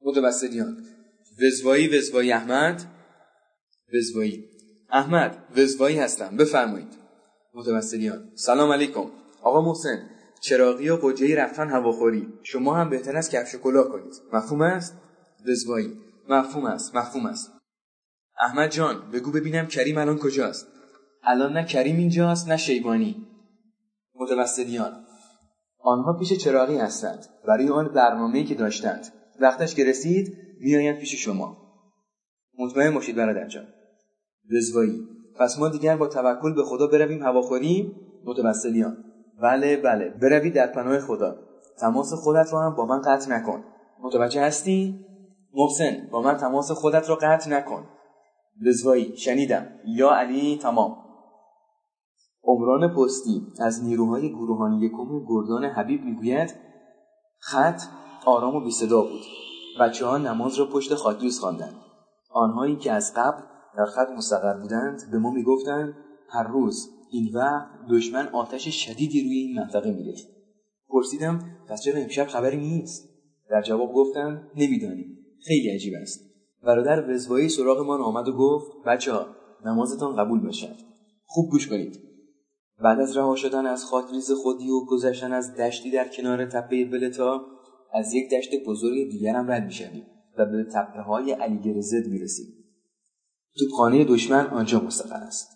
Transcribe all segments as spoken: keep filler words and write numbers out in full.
متوسلیان: وزوایی وزوایی احمد. وزوایی: احمد وزوایی هستم، بفرمایید. متوسلیان: سلام علیکم. آقا محسن، چراغی و قجه‌ای رفتن هواخوری، شما هم بهتر از کفش کلاه کنید. مفهوم است؟ وزوایی: مفهوم است، مفهوم است. احمد جان، بگو ببینم کریم الان کجاست؟ الان نه کریم اینجاست نه شیبانی. متوسلیان: آنها پیش چراغی هستند، برای آن برنامه‌ای که داشتند. وقتش که رسید میآیند پیش شما. مطمئن باشید برادر جان. وزوایی: پس ما دیگر با توکل به خدا برویم هواخوری؟ متوسلیان: بله بله، بروید در پناه خدا. تماس خودت رو هم با من قطع نکن. متوجه هستی؟ محسن، با من تماس خودت رو قطع نکن. وزوایی: شنیدم. یا علی تمام. عمران پستی از نیروهای گروهانی یکم گردان حبیب میگوید خط آرام و بی صدا بود. بچه ها نماز را پشت خاکریز خواندند. آنهایی که از قبل در خط مستقر بودند به ما میگفتند هر روز این وقت دشمن آتش شدیدی روی این منطقه می‌ریخت. پرسیدم پس چرا امشب خبری نیست؟ در جواب گفتند نمیدانیم. خیلی عجیب است. برادر وزوایی سراغ ما آمد و گفت بچه‌ها نمازتان قبول باشد. خوب گوش کنید. بعد از رها شدن از خاکریز خودی و گذشتن از دشتی در کنار تپه ولتا، از یک دشت بزرگ دیگر هم رد می‌شویم و به تپه‌های علیگرزد می‌رسیم. توپخانه دشمن آنجا مستقر است.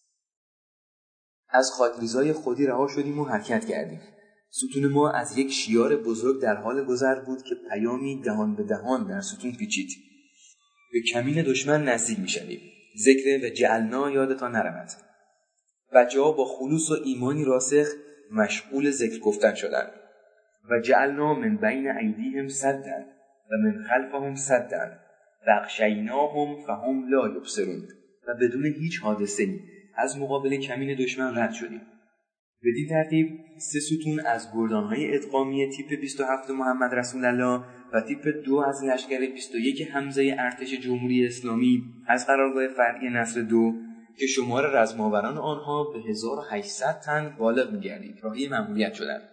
از خاکریزهای خودی رها شدیم و حرکت کردیم. ستون ما از یک شیار بزرگ در حال گذر بود که پیامی دهان به دهان در ستون پیچید. به کمین دشمن نزدیک می‌شویم. ذکر و جعلنا یادتان نرود. بچه‌ها با خلوص و ایمانی راسخ مشغول ذکر گفتن شدند. و جعلنا من بین ایدیهم سدا و من خلفهم سدا فاغشیناهم فهم لا یبصرون. و بدون هیچ حادثه‌ای از مقابل کمین دشمن رد شدیم. بدین ترتیب سه ستون از گردان‌های ادغامی تیپ بیست و هفت محمد رسول الله و تیپ دو از لشکر بیست و یک حمزه ارتش جمهوری اسلامی از قرارگاه فرعی نصر دو که شمار رزماوران آنها به هزار و هشتصد تن بالغ می‌گردید راهی مأموریت شدند.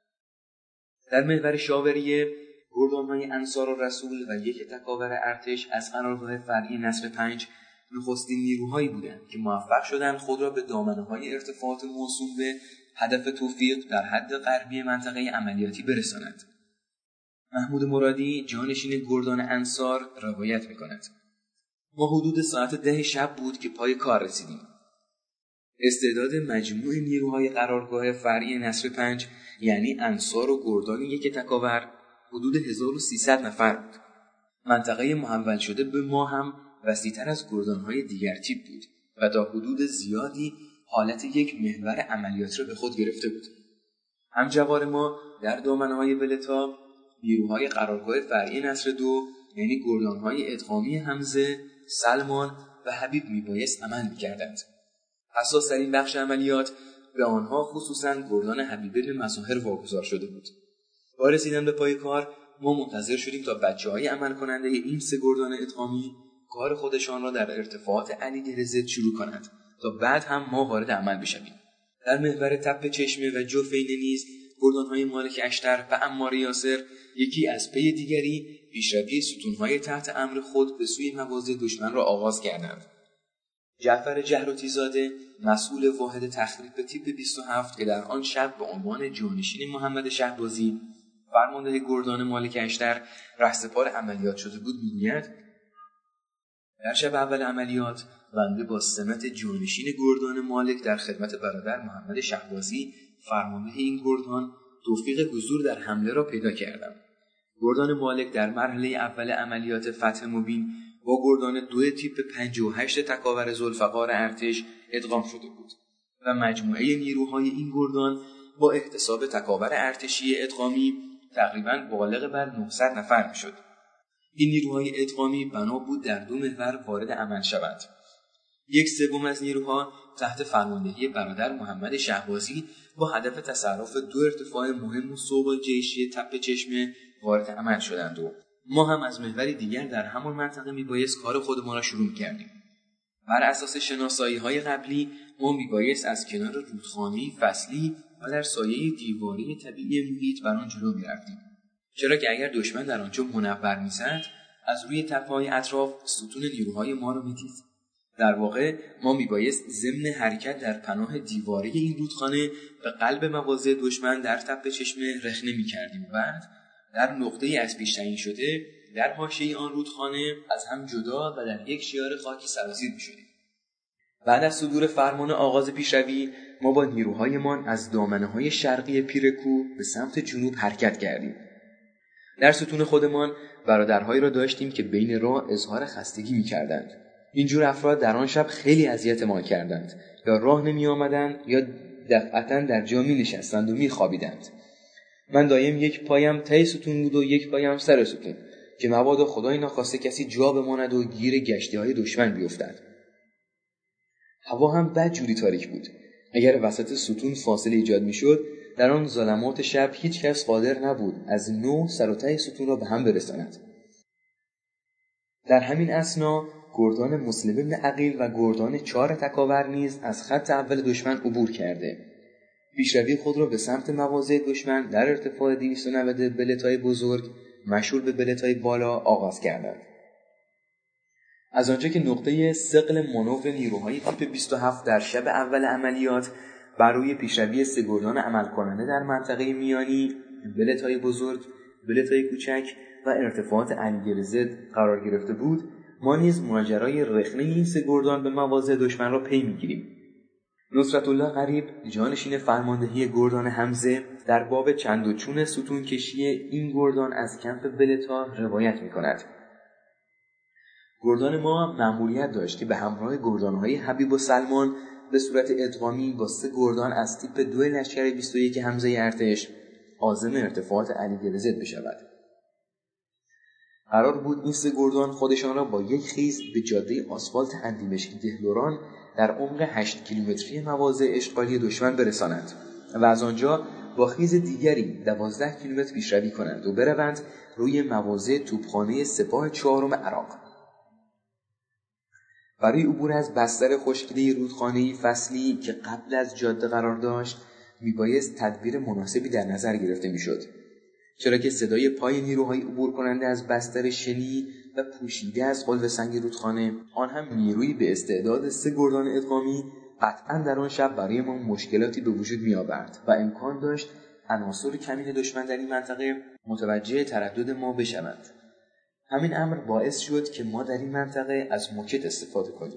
در محور شاوریه گردان‌های انصار و رسول و یک تکاور ارتش از قرارگاه فرعی نصر پنج نخستین نیروهایی بودند که موفق شدند خود را به دامنه‌های ارتفاعات موسوم به هدف توفیق در حد غربی منطقه عملیاتی برسانند. محمود مرادی جانشین گردان انصار روایت می‌کند: ما حدود ساعت ده شب بود که پای کار رسیدیم. استعداد مجموع نیروهای قرارگاه فرعی نصر پنج یعنی انصار و گردان یک تکاور حدود هزار و سیصد نفر بود. منطقه محول شده به ما هم وسیع‌تر از گردان‌های دیگر تیپ بود و تا حدود زیادی حالت یک محور عملیات را به خود گرفته بود. همجوار ما در دامنه‌های ولتا نیروهای قرارگاه فرعی نصر دو یعنی گردان‌های ادغامی حمزه، سلمان و حبیب میبایست عمل می‌کردند. حساس‌ترین بخش عملیات به آنها خصوصاً گردان حبیب بن مظاهر واگذار شده بود. با رسیدن به پای کار ما منتظر شدیم تا بچه‌های عمل کننده این سه گردان ادغامی کار خودشان را در ارتفاعات علیگرزد شروع کنند تا بعد هم ما وارد عمل بشویم. در محور تپه چشمه و جفینه نیز گردان‌های مالک اشتر و عمار یاسر یکی از پی دیگری پیشروی ستون‌های تحت امر خود به سوی مواضع دشمن را آغاز کردند. جعفر جهروتی‌زاده مسئول واحد تخریب تیپ بیست و هفت که در آن شب به عنوان جانشین محمد شهبازی فرمانده گردان مالک اشتر رهسپار عملیات شده بود می‌گوید در شب اول عملیات بنده با سمت جانشین گردان مالک در خدمت برادر محمد شهبازی فرمانده این گردان توفیق حضور در حمله را پیدا کردم. گردان مالک در مرحله اول عملیات فتح مبین با گردان دو تیپ پنجاه و هشت تکاور ذوالفقار ارتش ادغام شده بود و مجموعه نیروهای این گردان با احتساب تکاور ارتشی ادغامی تقریباً بالغ بر نهصد نفر میشد. این نیروهای ادغامی بنا بود در دو محور وارد عمل شوند. یک سوم از نیروها تحت فرماندهی برادر محمد شهبازی با هدف تصرف دو ارتفاع مهم و صوب جیشی تپه چشمه وارد عمل شدند و ما هم از محوری دیگر در همان منطقه میبایست کار خودمان را شروع کردیم. بر اساس شناسایی‌های قبلی ما میبایست از کنار رودخانه‌ای فصلی و در سایه دیواری طبیعی محیط بر آن جلو می‌رفتیم. چرا که اگر دشمن در آنجا منور می‌زد، از روی تپه‌های اطراف ستون نیروهای ما رو می‌دید. در واقع ما میبایست ضمن حرکت در پناه دیواره این رودخانه به قلب مواضع دشمن در تپه چشمه رخنه می‌کردیم و بعد در نقطه‌ای از پیش تعیین شده در حاشیه آن رودخانه از هم جدا و در یک شیار خاکی سرازیر می‌شدیم. بعد از صدور فرمان آغاز پیشروی، ما با نیروهایمان از دامنه‌های شرقی پیرکو به سمت جنوب حرکت کردیم. در ستون خودمان برادرهایی را داشتیم که بین راه اظهار خستگی می‌کردند. اینجور افراد در آن شب خیلی اذیت ما کردند، یا راه نمی آمدند یا دفعتاً در جا می نشستند و می خوابیدند. من دایم یک پایم ته ستون بود و یک پایم سر ستون که مبادا خدای ناخواسته کسی جا بماند و گیر گشتی های دشمن بیفتد. هوا هم بد جوری تاریک بود. اگر وسط ستون فاصله ایجاد می شد، در آن ظلمات شب هیچ کس قادر نبود از نو سر و ته ستون را به هم برساند. در همین اثنا گردان مسلم بن عقیل و گردان چهار تکاور نیز از خط اول دشمن عبور کرده پیشروی خود را به سمت مواضع دشمن در ارتفاع دویست و نود بلتای بزرگ مشهور به بلتای بالا آغاز کردند. از آنجا که نقطه ثقل مانور نیروهای تیپ بیست و هفت در شب اول عملیات بر روی پیشروی سه گردان عمل کننده در منطقه میانی، بلتای بزرگ، بلتای کوچک و ارتفاعات علیگرزد قرار گرفته بود، ما نیز ماجرای رخنه این سه گردان به مواضع دشمن را پی می‌گیریم. نصرت الله غریب، جانشین فرماندهی گردان حمزه، در باب چند و چون ستون کشی این گردان از کمپ بلتا روایت می‌کند. گردان ما مأموریت داشت که به همراه گردان‌های حبیب و سلمان به صورت ادغامی با سه گردان از تیپ دو لشکر بیست و یک حمزه ارتش عازم ارتفاعات علیگرزد بشود. قرار بود این سه گردان خودشان را با یک خیز به جاده آسفالت اندیمشک دهلوران در عمق هشت کیلومتری مواضع اشغالی دشمن برسانند و از آنجا با خیز دیگری دوازده کیلومتر پیشروی کنند و بروند روی مواضع توپخانه سپاه چهارم عراق. برای عبور از بستر خشکیده رودخانه‌ای فصلی که قبل از جاده قرار داشت میبایست تدبیر مناسبی در نظر گرفته میشد، چرا که صدای پای نیروهای عبور کننده از بستر شنی و پوشیده از قلب سنگ رودخانه، آن هم نیروی به استعداد سه گردان ادغامی، قطعاً در آن شب برای ما مشکلاتی به وجود می آورد و امکان داشت عناصر کمین دشمن در این منطقه متوجه تردد ما بشوند. همین امر باعث شد که ما در این منطقه از موکت استفاده کنیم.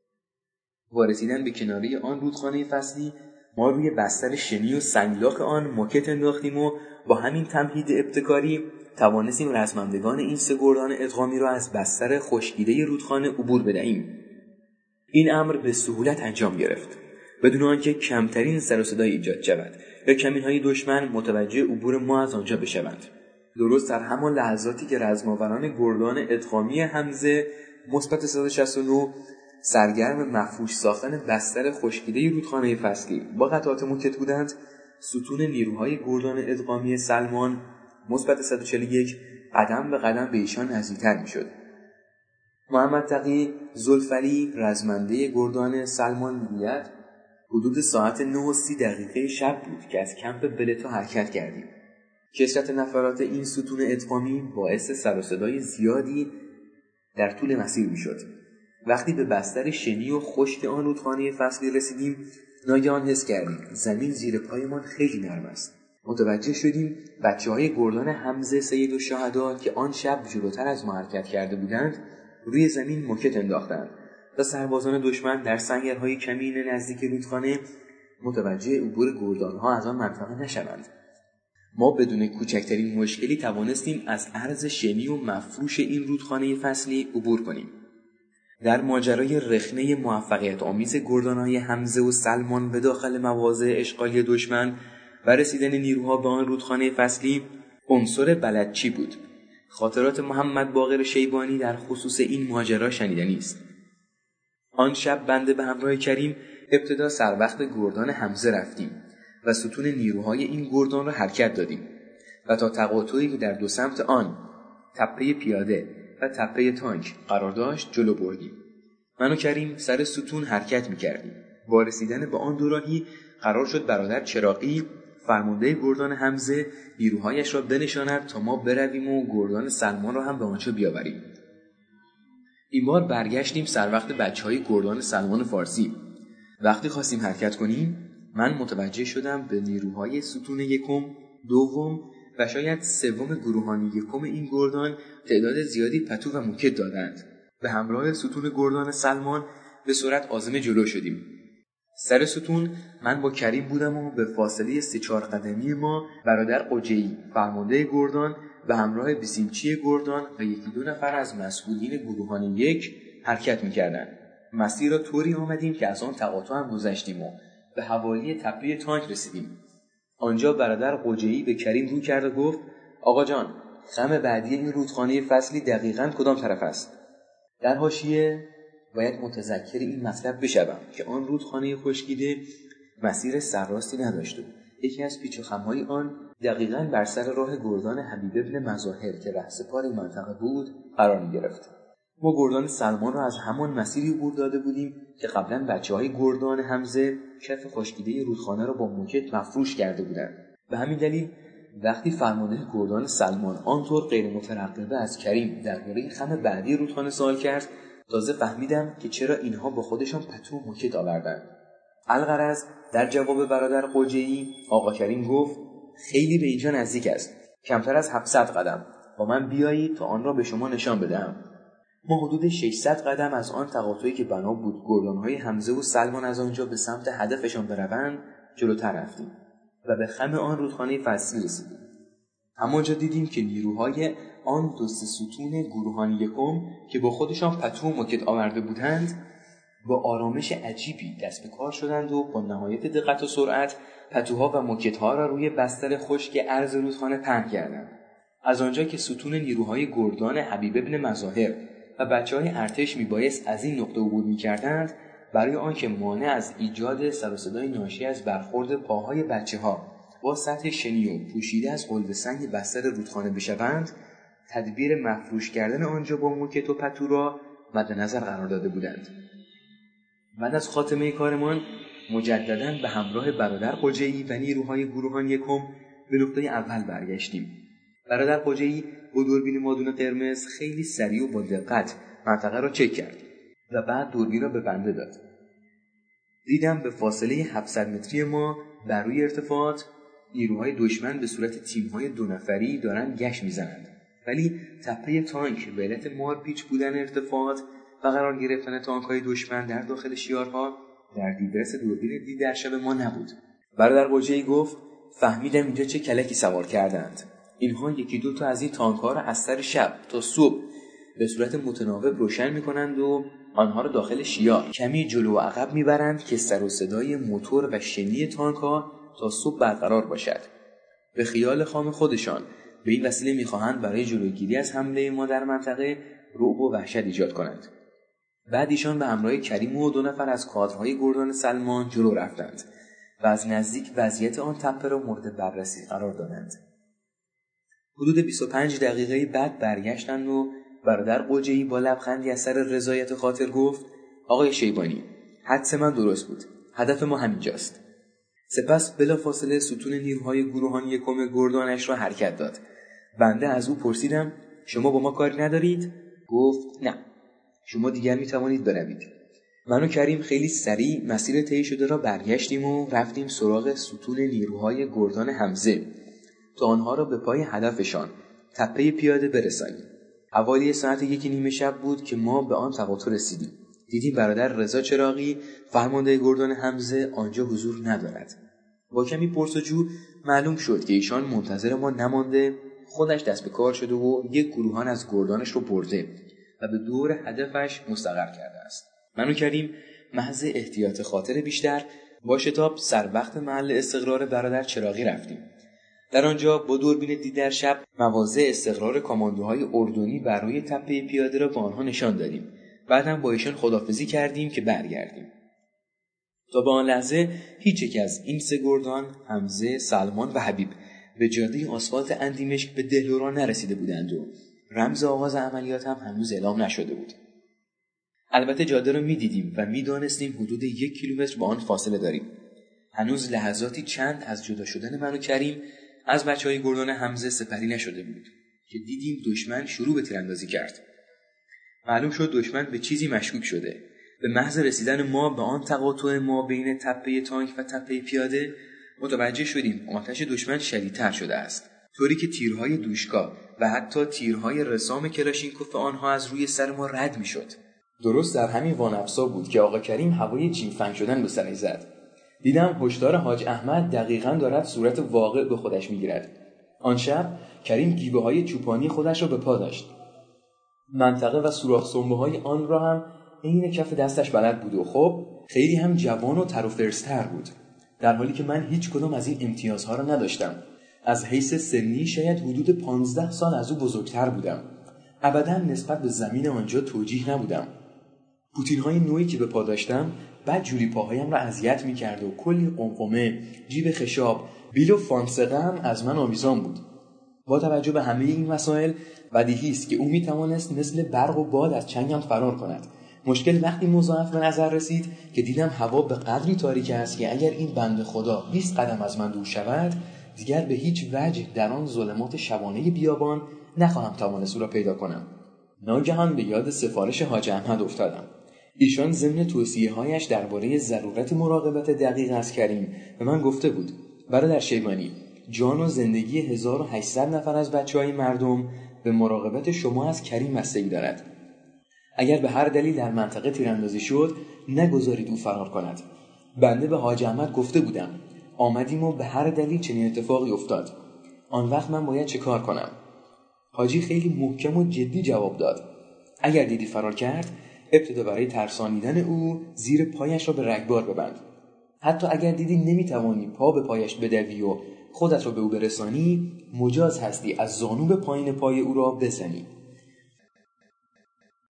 با رسیدن به کناره آن رودخانه فصلی، ما روی بستر شنی و سنگلاخ آن موکت انداختیم و با همین تمهید ابتکاری توانستیم رزمندگان این سه گردان ادغامی را از بستر خشکیده رودخانه عبور بدهیم. این امر به سهولت انجام گرفت، بدون آنکه کمترین سر و صدای ایجاد شود یا کمین‌های دشمن متوجه عبور ما از آنجا بشوند. درست در همان لحظاتی که رزماوران گردان ادغامی حمزه مثبت صد و شصت و نه سرگرم مفروش ساختن بستر خشکیده رودخانه فصلی با قطعات موکت بودند، ستون نیروهای گردان ادغامی سلمان مثبت صد و چهل و یک قدم به قدم به ایشان نزدیکتر میشد. محمد تقی زلفلی رزمنده گردان سلمان میگوید حدود ساعت نه و سی دقیقه شب بود که از کمپ بلتا حرکت کردیم. کثرت نفرات این ستون ادغامی باعث سر و صدای زیادی در طول مسیر میشد. وقتی به بستر شنی و خشک آن رودخانه فصلی رسیدیم، ناگهان حس کردیم زمین زیر پایمان خیلی نرم است. متوجه شدیم بچه‌های گردان حمزه سید الشهدا که آن شب جلوتر از ما حرکت کرده بودند روی زمین موکت انداختند و سربازان دشمن در سنگرهای کمین نزدیک رودخانه متوجه عبور گردان‌ها از آن منطقه نشوند. ما بدون کوچکترین مشکلی توانستیم از عرض شنی و مفروش این رودخانه فصلی عبور کنیم. در ماجرای رخنه موفقیت آمیز گردان‌های حمزه و سلمان به داخل مواضع اشغالی دشمن و رسیدن نیروها به آن رودخانه فصلی عنصر بلدچی بود. خاطرات محمد باقر شیبانی در خصوص این ماجرا شنیدنی است. آن شب بنده به همراه کریم ابتدا سر وقت گردان حمزه رفتیم و ستون نیروهای این گردان را حرکت دادیم و تا تقاطعی که در دو سمت آن تپه پیاده و تپه تانک قرار داشت جلو بردیم. من و کریم سر ستون حرکت می‌کردیم. با رسیدن به آن دوراهی قرار شد برادر چراغی فرمانده گردان حمزه نیروهایش را بنشاند تا ما برویم و گردان سلمان را هم به آنجا بیاوریم. این بار برگشتیم سر وقت بچه‌های گردان سلمان فارسی. وقتی خواستیم حرکت کنیم من متوجه شدم به نیروهای ستون یکم، دوم و شاید سوم گروهان یکم این گردان تعداد زیادی پتو و موکت دادند. به همراه ستون گردان سلمان به سرعت عازم جلو شدیم. سر ستون من با کریم بودم و به فاصله سه چهار قدمی ما برادر قجه‌ای فرمانده گردان به همراه بیسیمچی گردان و یکی دو نفر از مسئولین گروهان یک حرکت می‌کردند. مسیر را طوری آمدیم که از آن تقاطع هم گذشتیم و به حوالی تپه تانک رسیدیم. آنجا برادر قجه‌ای به کریم رو کرد و گفت: آقا جان، خم بعدی این رودخانه فصلی دقیقاً کدام طرف است؟ در حاشیه باید متذکر این مطلب بشوم که آن رودخانه خشکیده مسیر سرراستی نداشت و یکی از پیچ و خم‌های آن دقیقاً بر سر راه گردان حبیب ابن مظاهر که رهسپار این منطقه بود قرار می‌گرفت. ما گردان سلمان را از همان مسیری عبور داده بودیم که قبلا بچه‌های گردان حمزه کف خشکیده رودخانه را با موکت مفروش کرده بودند. به همین دلیل وقتی فرمانده گردان سلمان آنطور غیر مترقبه از کریم درباره خم بعدی رودخانه سوال کرد، تازه فهمیدم که چرا اینها با خودشان پتو و موکت آوردند. الغرض در جواب برادر قجه‌ای آقا کریم گفت: خیلی به اینجا نزدیک است، کمتر از هفتصد قدم، با من بیایید تا آن را به شما نشان بدهم. ما حدود ششصد قدم از آن تقاطعی که بنا بود گردان‌های حمزه و سلمان از آنجا به سمت هدفشان بروند جلوتر رفتیم و به خم آن رودخانه فصلی رسیدیم. همانجا دیدیم که نیروهای آن دو سه ستون گروهان یکم که با خودشان پتو و موکت آورده بودند با آرامش عجیبی دست به کار شدند و با نهایت دقت و سرعت پتوها و موکت‌ها را روی بستر خشک عرض رودخانه پهن کردند. از آنجا که ستون نیروهای گردان حبیب ابن مظاهر و بچه‌های ارتش میبایست از این نقطه عبور می‌کردند، برای آنکه مانع از ایجاد سر و صدای ناشی از برخورد پاهای بچه‌ها با سطح شنی و پوشیده از قلب سنگ بستر رودخانه بشوند، تدبیر مفروش کردن آنجا با موکت و پتو را مد نظر قرار داده بودند. بعد از خاتمه کارمان مجدداً به همراه برادر قجه‌ای و نیروهای گروهان یکم به نقطه اول برگشتیم. برادر قجه‌ای با دوربین مادون قرمز خیلی سریع و با دقت منطقه را چک کرد و بعد دوربین را به بنده داد. دیدم به فاصله هفتصد متری ما بر روی ارتفاعات نیروهای دشمن به صورت تیم‌های دو نفری دارن گشت میزنند، ولی تپه تانک به علت مارپیچ بودن ارتفاعات و قرار گرفتن تانک‌های دشمن در داخل شیارها در دیدرس دوربین دیدرشب ما نبود. برادر قجه‌ای گفت: فهمیدم اینجا چه کلکی سوار کردند. اینها یکی دو تا از این تانک‌ها را از سر شب تا صبح به صورت متناوب روشن می‌کنند و آنها را داخل شیار کمی جلو و عقب می‌برند که سر و صدای موتور و شنی تانک‌ها تا صبح برقرار باشد. به خیال خام خودشان به این وسیله می‌خواهند برای جلوگیری از حمله ما در منطقه رعب و وحشت ایجاد کنند. بعد ایشان به همراه کریم و دو نفر از کادرهای گردان سلمان جلو رفتند و از نزدیک وضعیت آن تپه را مورد بررسی قرار دادند. حدود بیست و پنج دقیقه بعد برگشتند و برادر قجه‌ای با لبخندی از سر رضایت خاطر گفت: آقای شیبانی، حدس من درست بود. هدف ما همینجاست. سپس بلافاصله ستون نیروهای گروهان یکم گردانش را حرکت داد. بنده از او پرسیدم: شما با ما کاری ندارید؟ گفت: نه، شما دیگر می توانید بروید. من و کریم خیلی سریع مسیر طی شده را برگشتیم و رفتیم سراغ ستون نیروهای گردان حمزه تا آنها را به پای هدفشان تپه پیاده برسانیم. حوالی ساعت یکی نیمه شب بود که ما به آن تقاطع رسیدیم. دیدیم برادر رضا چراغی فرمانده گردان حمزه آنجا حضور ندارد. با کمی پرسجو معلوم شد که ایشان منتظر ما نمانده، خودش دست به کار شده و یک گروهان از گردانش رو برده و به دور هدفش مستقر کرده است. من و کریم محض احتیاط خاطر بیشتر با شتاب سر وقت محل استقرار برادر چراغی رفتیم. در آنجا با دوربین دیدر شب مواضع استقرار کاماندوهای اردنی بر روی تپه پیاده را به آنها نشان دادیم. بعد هم با ایشان خداحافظی کردیم که برگردیم. تا به آن لحظه هیچ یک از این سه گردان، حمزه، سلمان و حبیب، به جاده آسفالت اندیمشک به دهلوران نرسیده بودند و رمز آغاز عملیات هم هنوز اعلام نشده بود. البته جاده را می دیدیم و می دانستیم حدود یک کیلومتر با آن فاصله داریم. هنوز لحظاتی چند از جدا شدن من و کریم از بچهای گردان حمزه سپری نشده بود که دیدیم دشمن شروع به تیراندازی کرد. معلوم شد دشمن به چیزی مشکوک شده. به محض رسیدن ما به آن تقاطع ما بین تپه تانک و تپه پیاده متوجه شدیم آتش دشمن شدیدتر شده است، طوری که تیرهای دوشکا و حتی تیرهای رسام کلاشینکوف آنها از روی سر ما رد میشد. درست در همین وانفسا بود که آقا کریم هوای جیمفنگ شدن به سرش زد. دیدم هشدار حاج احمد دقیقاً دارد صورت واقع به خودش میگیرد. آن شب کریم گیبه های چوپانی خودش را به پا داشت. منطقه و سوراخ سنبه های آن را هم عین کف دستش بلد بود و خب خیلی هم جوان و تر و فرستر بود، در حالی که من هیچ کدام از این امتیازها را نداشتم. از حیث سنی شاید حدود پانزده سال از او بزرگتر بودم. ابداً نسبت به زمین آنجا توجیه نبودم. پوتین‌های نوعی که به پا داشتم بعد جوری پاهایم را اذیت می‌کرد و کلی قمقمه، جیب خشاب، بیل و فانسقه هم از من آویزان بود. با توجه به همه این مسائل بدیهی است که او می‌توانست مثل برق و باد از چنگم فرار کند. مشکل وقتی مضاعف به نظر رسید که دیدم هوا به قدری تاریک است که اگر این بنده خدا بیست قدم از من دور شود دیگر به هیچ وجه در آن ظلمات شبانه بیابان نخواهم توانست او را پیدا کنم. ناگهان به یاد سفارش حاج احمد افتادم. ایشان ضمن توصیه‌هایش درباره ضرورت مراقبت دقیق از کریم به من گفته بود: برادر شیبانی، جان و زندگی هزار و هشتصد نفر از بچه‌های مردم به مراقبت شما از کریم بستگی دارد. اگر به هر دلیل در منطقه تیراندازی شد نگذارید او فرار کند. بنده به حاج احمد گفته بودم آمدیم و به هر دلیل چنین اتفاقی افتاد. آن وقت من باید چه کار کنم؟ حاجی خیلی محکم و جدی جواب داد: اگر دیدی فرار کرد ابتدا برای ترسانیدن او زیر پایش را به رگبار ببند. حتی اگر دیدی نمیتوانی پا به پایش بدوی و خودت را به او برسانی، مجاز هستی از زانو به پایین پای او را بزنی.